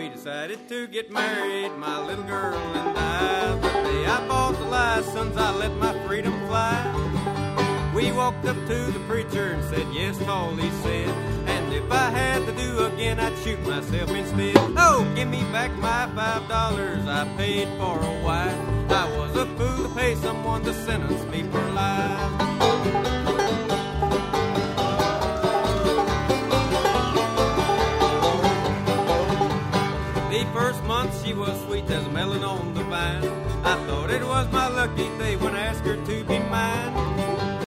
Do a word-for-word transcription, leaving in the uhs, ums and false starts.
we decided to get married, my little girl and I. The day I bought the license, I let my freedom fly. We walked up to the preacher and said yes to all he said. And if I had to do again, I'd shoot myself instead. Oh, give me back my five dollars I paid for a wife. I was a fool to pay someone to sentence me for life. The first month she was sweet as a melon on the vine. I thought it was my lucky day when I asked her to be mine.